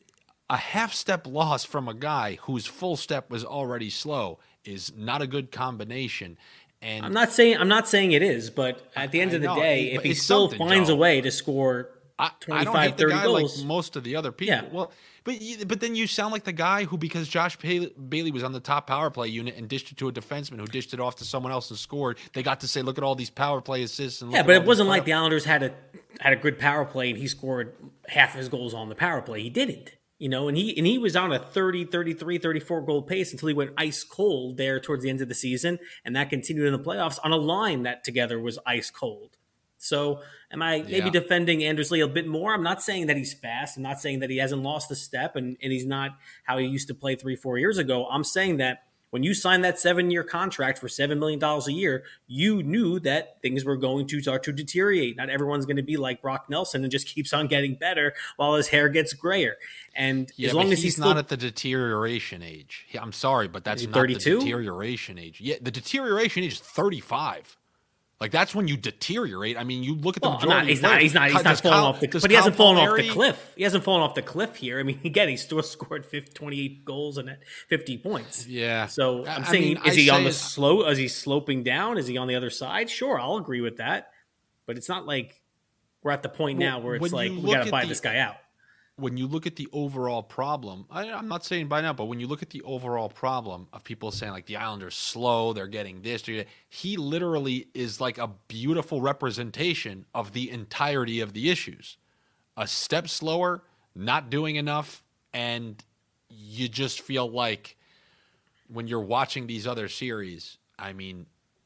a half step loss from a guy whose full step was already slow is not a good combination. And I'm not saying it is, but at the end of the day, if he still finds a way to score 25, I don't hate 30 the guy goals, like most of the other people. Yeah. Well, but then you sound like the guy who, because Josh Bailey was on the top power play unit and dished it to a defenseman who dished it off to someone else and scored, they got to say, look at all these power play assists. And yeah, but it wasn't like the Islanders had a good power play and he scored half his goals on the power play. He didn't. And he was on a 30, 33, 34 goal pace until he went ice cold there towards the end of the season, and that continued in the playoffs on a line that together was ice cold. So am I maybe defending Anders Lee a bit more? I'm not saying that he's fast. I'm not saying that he hasn't lost a step and he's not how he used to play 3-4 years ago. I'm saying that when you signed that 7-year contract for $7 million a year, you knew that things were going to start to deteriorate. Not everyone's going to be like Brock Nelson and just keeps on getting better while his hair gets grayer. And as long as he's not at the deterioration age. I'm sorry, but that's not 32? The deterioration age. Yeah, the deterioration age is 35. Like, that's when you deteriorate. I mean, you look at the majority. He's not falling off the cliff. But he hasn't fallen off the cliff. He hasn't fallen off the cliff here. I mean, again, he still scored 28 goals and 50 points. Yeah. So I'm saying, is he on the slow? Is he sloping down? Is he on the other side? Sure, I'll agree with that. But it's not like we're at the point now where it's like we got to buy this guy out. When you look at the overall problem, I'm not saying by now, but when you look at the overall problem of people saying like the Islanders slow, they're getting this, he literally is like a beautiful representation of the entirety of the issues. A step slower, not doing enough, and you just feel like when you're watching these other series, I mean,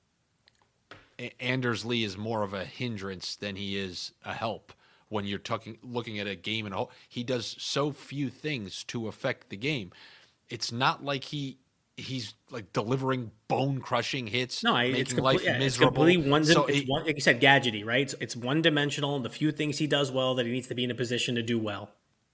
Anders Lee is more of a hindrance than he is a help. When you're looking at a game and he does so few things to affect the game. It's not like he's like delivering bone-crushing hits, making life miserable. It's one, like you said, gadgety, right? It's one-dimensional. The few things he does well that he needs to be in a position to do well,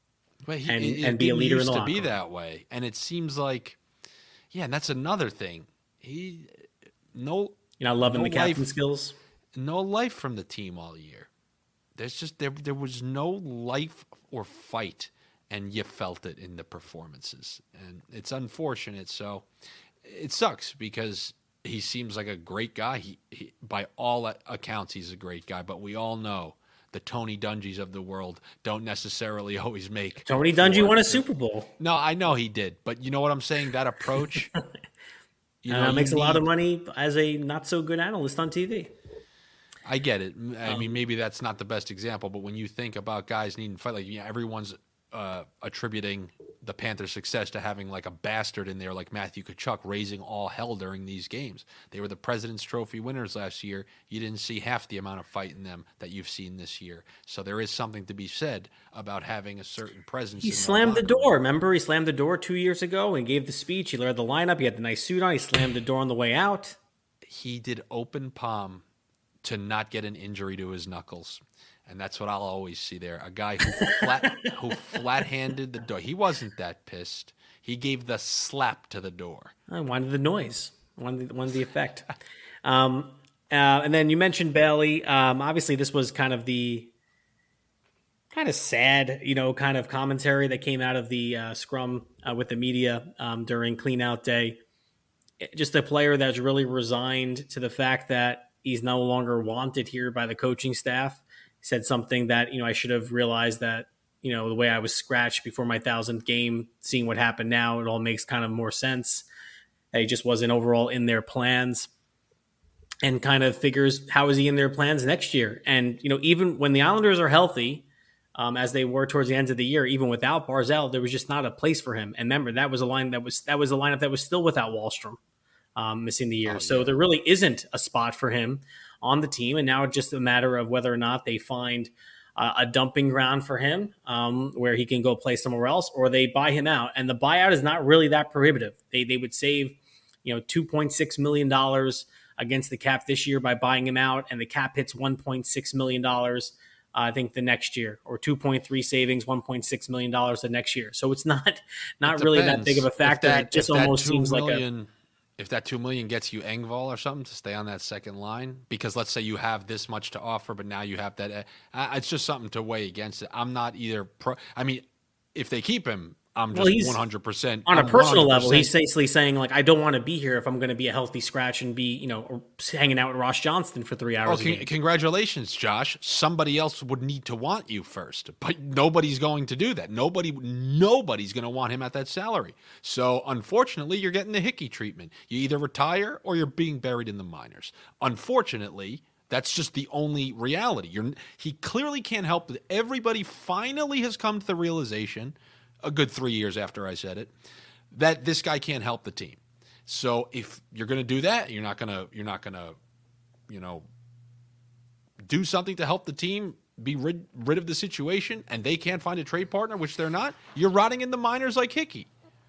and be a leader in the locker room. Used to be that way, and it seems like, and that's another thing. You're not loving the captain skills. No life from the team all year. There's just there was no life or fight, and you felt it in the performances, and it's unfortunate. So it sucks because he seems like a great guy. He by all accounts, he's a great guy. But we all know the Tony Dungy's of the world don't necessarily always make. Tony Dungy won a Super Bowl. No, I know he did, but you know what I'm saying? That approach, makes a lot of money as a not so good analyst on TV. I get it. I mean, maybe that's not the best example, but when you think about guys needing to fight, like everyone's attributing the Panthers' success to having like a bastard in there like Matthew Tkachuk raising all hell during these games. They were the President's Trophy winners last year. You didn't see half the amount of fight in them that you've seen this year. So there is something to be said about having a certain presence. He slammed the door. Remember, he slammed the door 2 years ago and gave the speech. He led the lineup. He had the nice suit on. He slammed the door on the way out. He did open palm to not get an injury to his knuckles. And that's what I'll always see there. A guy who flat-handed the door. He wasn't that pissed. He gave the slap to the door. I wanted the noise. I wanted the effect. And then you mentioned Bailey. Obviously, this was kind of the kind of sad, kind of commentary that came out of the scrum with the media during cleanout day. Just a player that's really resigned to the fact that he's no longer wanted here by the coaching staff. He said something that, I should have realized that, the way I was scratched before my 1,000th game, seeing what happened now, it all makes kind of more sense. That he just wasn't overall in their plans, and kind of figures, how is he in their plans next year? And, even when the Islanders are healthy, as they were towards the end of the year, even without Barzal, there was just not a place for him. And remember, that was a lineup that was still without Wahlstrom, missing the year. So there really isn't a spot for him on the team. And now it's just a matter of whether or not they find a dumping ground for him where he can go play somewhere else, or they buy him out. And the buyout is not really that prohibitive. They would save, $2.6 million against the cap this year by buying him out. And the cap hits $1.6 million, I think, the next year, or 2.3 savings, $1.6 million the next year. So it's not really that big of a factor. It just almost seems like if that $2 million gets you Engvall or something to stay on that second line, because let's say you have this much to offer, but now you have that, it's just something to weigh against it. I'm not either if they keep him, I'm just 100%. On a personal level, he's basically saying, like, I don't want to be here if I'm going to be a healthy scratch and be, hanging out with Ross Johnston for 3 hours a day. Congratulations, Josh. Somebody else would need to want you first, but nobody's going to do that. Nobody's going to want him at that salary. So, unfortunately, you're getting the Hickey treatment. You either retire or you're being buried in the minors. Unfortunately, that's just the only reality. He clearly can't help that. Everybody finally has come to the realization, a good 3 years after I said it, that this guy can't help the team. So if you're going to do that, you're not going to, do something to help the team be rid of the situation, and they can't find a trade partner, which they're not. You're rotting in the minors like Hickey.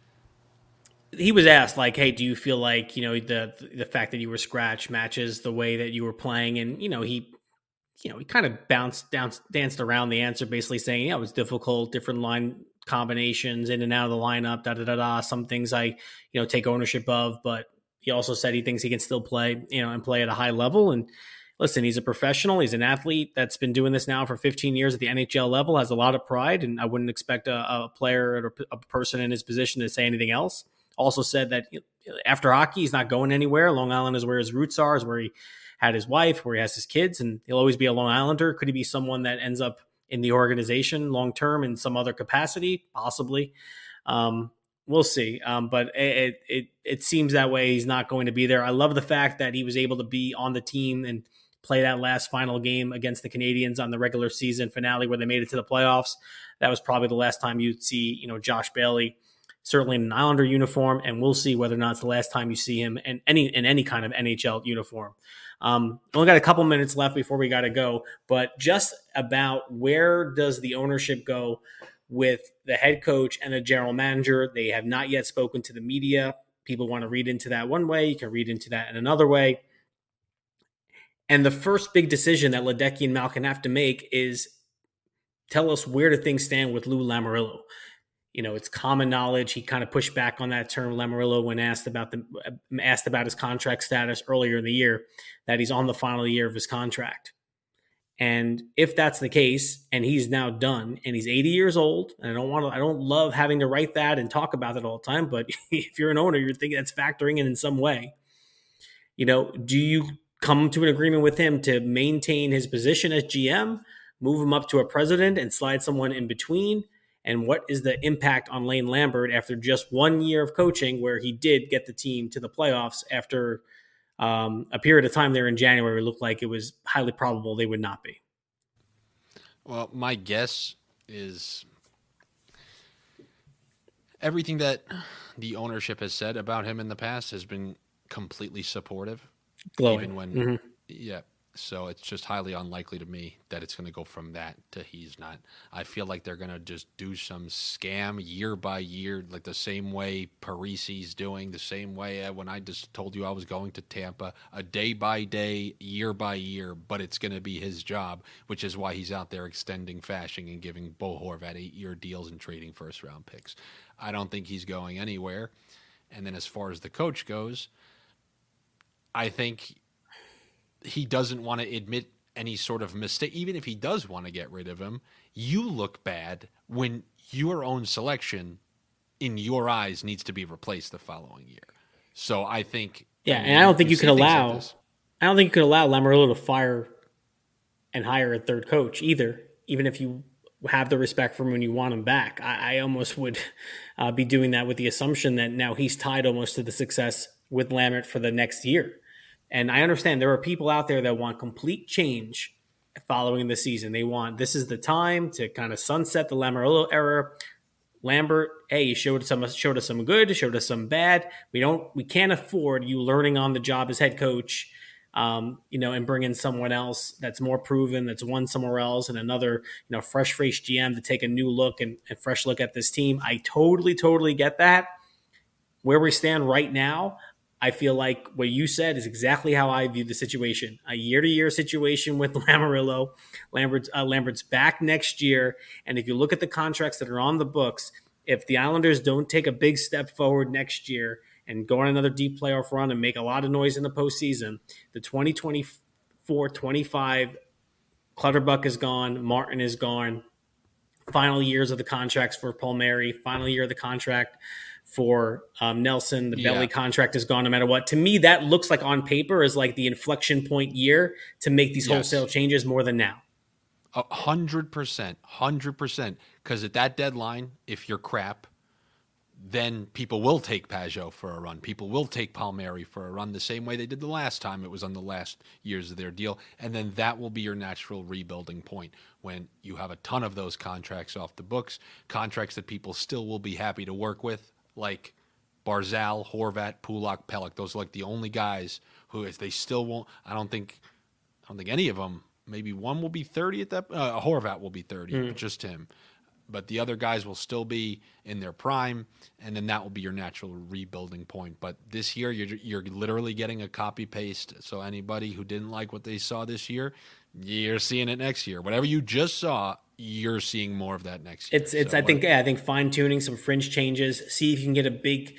He was asked, like, hey, do you feel like, the fact that you were scratched matches the way that you were playing? And, he kind of danced around the answer, basically saying, it was difficult, different line combinations in and out of the lineup, Some things I, take ownership of, but he also said he thinks he can still play, and play at a high level. And listen, he's a professional. He's an athlete that's been doing this now for 15 years at the NHL level, has a lot of pride. And I wouldn't expect a player or a person in his position to say anything else. Also said that after hockey, he's not going anywhere. Long Island is where his roots are, is where he had his wife, where he has his kids, and he'll always be a Long Islander. Could he be someone that ends up in the organization long-term in some other capacity? Possibly. We'll see. But it seems that way. He's not going to be there. I love the fact that he was able to be on the team and play that last final game against the Canadiens on the regular season finale where they made it to the playoffs. That was probably the last time you'd see, Josh Bailey, certainly in an Islander uniform, and we'll see whether or not it's the last time you see him in any kind of NHL uniform. Only got a couple minutes left before we got to go, but just about where does the ownership go with the head coach and the general manager? They have not yet spoken to the media. People want to read into that one way. You can read into that in another way. And the first big decision that Ledecky and Malkin have to make is tell us, where do things stand with Lou Lamoriello? It's common knowledge. He kind of pushed back on that term, Lamoriello, when asked about his contract status earlier in the year, that he's on the final year of his contract. And if that's the case, and he's now done, and he's 80 years old, and I don't love having to write that and talk about it all the time, but if you're an owner, you're thinking that's factoring in some way. Do you come to an agreement with him to maintain his position as GM, move him up to a president, and slide someone in between? And what is the impact on Lane Lambert after just 1 year of coaching, where he did get the team to the playoffs after a period of time there in January? It looked like it was highly probable they would not be. Well, my guess is everything that the ownership has said about him in the past has been completely supportive. Glowing. Even when, yeah. So it's just highly unlikely to me that it's going to go from that to he's not. I feel like they're going to just do some scam year by year, like the same way Parisi's doing, the same way when I just told you I was going to Tampa, a day by day, year by year, but it's going to be his job, which is why he's out there extending Fasching and giving Bo Horvat 8-year deals and trading first-round picks. I don't think he's going anywhere. And then as far as the coach goes, I think he doesn't want to admit any sort of mistake, even if he does want to get rid of him, you look bad when your own selection in your eyes needs to be replaced the following year. So I think, and I don't think you could allow Lamoriello to fire and hire a third coach either, even if you have the respect for him and you want him back. I almost would be doing that with the assumption that now he's tied almost to the success with Lammert for the next year. And I understand there are people out there that want complete change following the season. They want, this is the time to kind of sunset the Lamoriello era. Lambert, hey, you showed us some good, showed us some bad. We can't afford you learning on the job as head coach, and bring in someone else that's more proven, that's won somewhere else, and another, fresh-faced GM to take a new look and fresh look at this team. I totally get that. Where we stand right now, I feel like what you said is exactly how I view the situation. A year-to-year situation with Lamoriello. Lambert's back next year. And if you look at the contracts that are on the books, if the Islanders don't take a big step forward next year and go on another deep playoff run and make a lot of noise in the postseason, the 2024-25, Clutterbuck is gone, Martin is gone. Final years of the contracts for Palmieri, final year of the contract for Nelson. The Belly contract is gone no matter what. To me, that looks like on paper is like the inflection point year to make these wholesale changes more than now. 100%. Because at that deadline, if you're crap, then people will take Pageau for a run. People will take Palmieri for a run the same way they did the last time it was on the last years of their deal. And then that will be your natural rebuilding point when you have a ton of those contracts off the books, contracts that people still will be happy to work with, like Barzal, Horvat, Pulock, Pelech. Those are like the only guys who, as they still won't, I don't think any of them, maybe one will be 30 at that, Horvat will be 30, but just him. But the other guys will still be in their prime, and then that will be your natural rebuilding point. But this year, you're literally getting a copy-paste. So anybody who didn't like what they saw this year, you're seeing it next year. Whatever you just saw, you're seeing more of that next year. I think fine-tuning, some fringe changes, see if you can get a big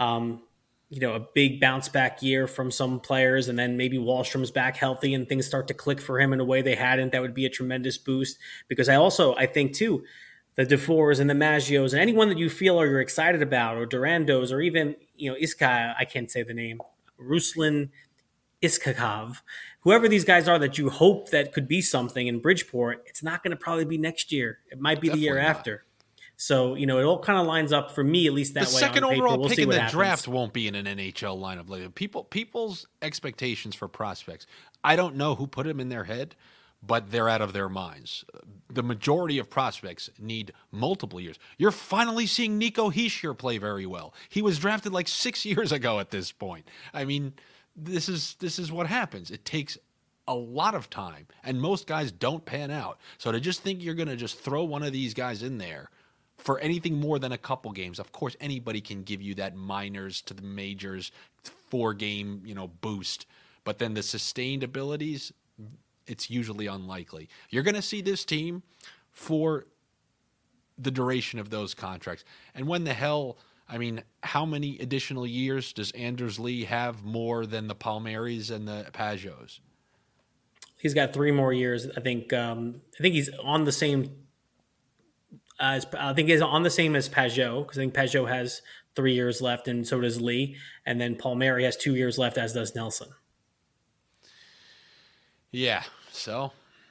bounce back year from some players, and then maybe Wahlstrom's back healthy and things start to click for him in a way they hadn't. That would be a tremendous boost. Because I think too, the Dufours and the Maggios and anyone that you feel or you're excited about, or Durandos, or even, Iska, I can't say the name, Ruslan Iskakov, whoever these guys are that you hope that could be something in Bridgeport, it's not going to probably be next year. It might be Definitely the year after. So, it all kind of lines up for me, at least that way. The second overall we'll pick in the happens. draft won't be in an NHL lineup later. People's expectations for prospects, I don't know who put them in their head, but they're out of their minds. The majority of prospects need multiple years. You're finally seeing Nico Hischier play very well. He was drafted like 6 years ago at this point. I mean, this is what happens. It takes a lot of time, and most guys don't pan out. So to just think you're going to just throw one of these guys in there for anything more than a couple games, of course, anybody can give you that minors to the majors 4-game, boost. But then the sustained abilities, it's usually unlikely. You're going to see this team for the duration of those contracts. And when the hell, how many additional years does Anders Lee have more than the Palmieris and the Pageaus? He's got 3 more years. I think he's on the same as Pageau, because I think Pageau has 3 years left, and so does Lee. And then Palmieri has 2 years left, as does Nelson. Yeah. So,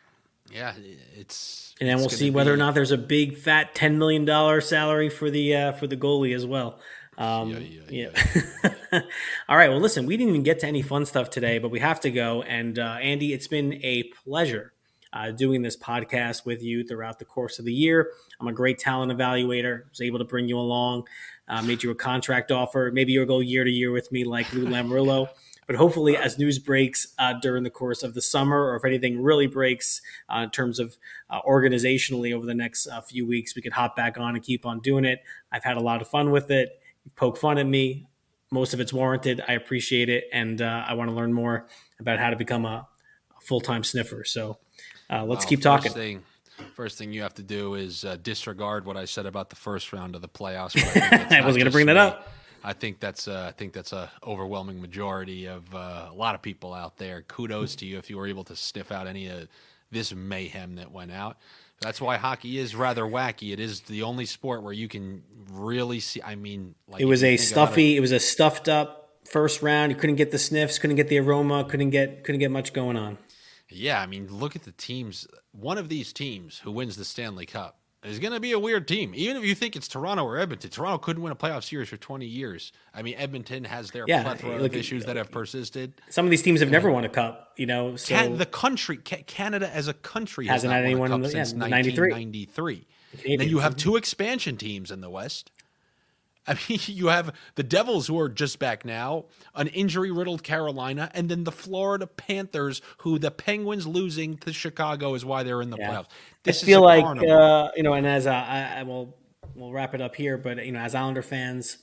it's. And then we'll see whether or not there's a big fat $10 million salary for the goalie as well. Yeah. All right. Well, listen, we didn't even get to any fun stuff today, but we have to go. And Andy, it's been a pleasure doing this podcast with you throughout the course of the year. I'm a great talent evaluator. I was able to bring you along, made you a contract offer. Maybe you'll go year to year with me like Lou Lamoriello. But hopefully as news breaks during the course of the summer, or if anything really breaks in terms of organizationally over the next few weeks, we could hop back on and keep on doing it. I've had a lot of fun with it. You poke fun at me. Most of it's warranted. I appreciate it. And I want to learn more about how to become a full-time sniffer. So let's keep talking. First thing you have to do is disregard what I said about the first round of the playoffs. I wasn't going to bring that up. I think that's a overwhelming majority of a lot of people out there. Kudos to you if you were able to sniff out any of this mayhem that went out. That's why hockey is rather wacky. It is the only sport where you can really see. I mean, like it was a stuffed up first round. You couldn't get the sniffs, couldn't get the aroma, couldn't get much going on. Yeah, I mean, look at the teams. One of these teams who wins the Stanley Cup is going to be a weird team. Even if you think it's Toronto or Edmonton, Toronto couldn't win a playoff series for 20 years. I mean, Edmonton has their plethora of issues that have persisted. Some of these teams have never won a cup, you know. So Canada as a country hasn't had won a cup since 1993. Then you have two expansion teams in the West. I mean, you have the Devils, who are just back now, an injury-riddled Carolina, and then the Florida Panthers, who the Penguins losing to Chicago is why they're in the playoffs. I feel like, and as we'll wrap it up here, but, as Islander fans,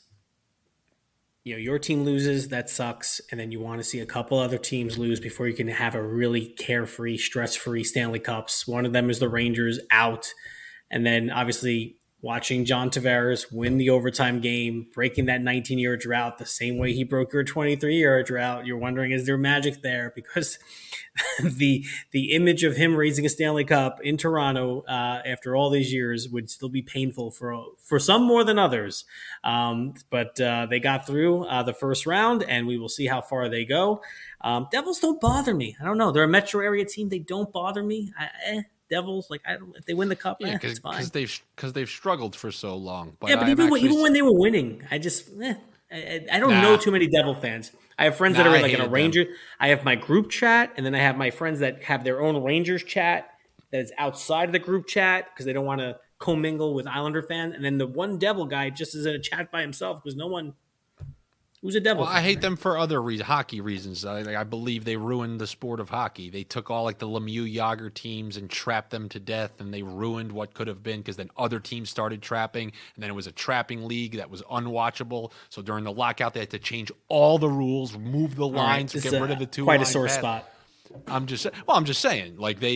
your team loses, that sucks, and then you want to see a couple other teams lose before you can have a really carefree, stress-free Stanley Cups. One of them is the Rangers out, and then obviously watching John Tavares win the overtime game, breaking that 19-year drought the same way he broke your 23-year drought. You're wondering, is there magic there? Because the image of him raising a Stanley Cup in Toronto after all these years would still be painful for some more than others. But they got through the first round, and we will see how far they go. Devils don't bother me. I don't know. They're a metro area team. They don't bother me. Devils, if they win the cup, it's fine. Because they've struggled for so long. But even when they were winning, I just I don't know too many Devil fans. I have friends that are in a Ranger. I have my group chat, and then I have my friends that have their own Rangers chat that is outside of the group chat because they don't want to commingle with Islander fans. And then the one Devil guy just is in a chat by himself because no one. Who's a Devil? Well, I hate them for other hockey reasons. I believe they ruined the sport of hockey. They took all the Lemieux Yager teams and trapped them to death, and they ruined what could have been because then other teams started trapping, and then it was a trapping league that was unwatchable. So during the lockout, they had to change all the rules, move the lines, get rid of the two. Quite a sore spot. I'm just saying,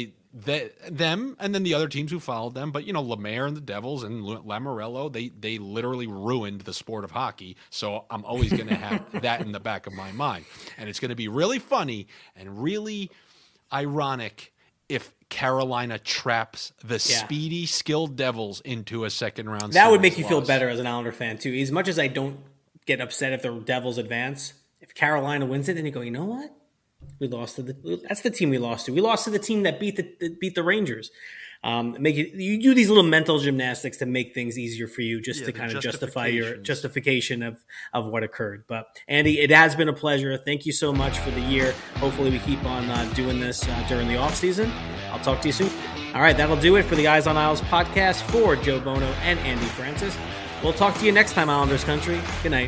them and then the other teams who followed them, but Lemaire and the Devils and Lamoriello, they literally ruined the sport of hockey. So I'm always going to have that in the back of my mind, and it's going to be really funny and really ironic if Carolina traps the speedy, skilled Devils into a second round. That would make you feel better as an Islander fan too. As much as I don't get upset if the Devils advance, if Carolina wins it, then you go, you know what? We lost to that's the team we lost to. We lost to the team that beat the Rangers. You do these little mental gymnastics to make things easier for you, just to kind of justify your justification of what occurred. But Andy, it has been a pleasure. Thank you so much for the year. Hopefully we keep on doing this during the off season. I'll talk to you soon. All right, that'll do it for the Eyes on Isles podcast for Joe Bono and Andy Francis. We'll talk to you next time, Islanders country. Good night.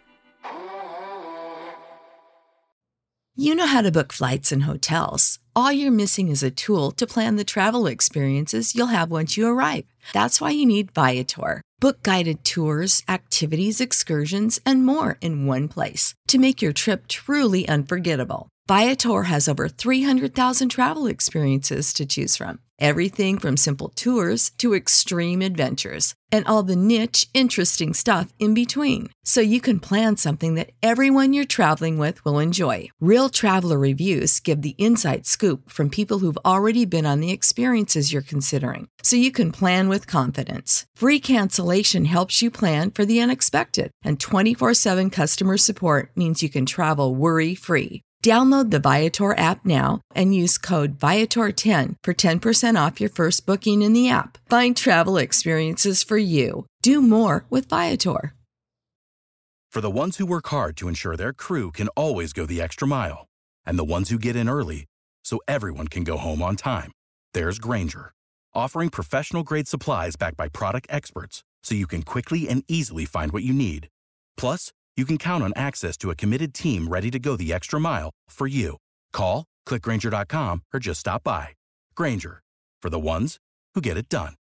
You know how to book flights and hotels. All you're missing is a tool to plan the travel experiences you'll have once you arrive. That's why you need Viator. Book guided tours, activities, excursions, and more in one place to make your trip truly unforgettable. Viator has over 300,000 travel experiences to choose from. Everything from simple tours to extreme adventures and all the niche, interesting stuff in between. So you can plan something that everyone you're traveling with will enjoy. Real traveler reviews give the inside scoop from people who've already been on the experiences you're considering. So you can plan with confidence. Free cancellation helps you plan for the unexpected. And 24/7 customer support means you can travel worry-free. Download the Viator app now and use code Viator10 for 10% off your first booking in the app. Find travel experiences for you. Do more with Viator. For the ones who work hard to ensure their crew can always go the extra mile, and the ones who get in early so everyone can go home on time, there's Grainger, offering professional-grade supplies backed by product experts so you can quickly and easily find what you need. Plus, you can count on access to a committed team ready to go the extra mile for you. Call, click Grainger.com, or just stop by. Grainger, for the ones who get it done.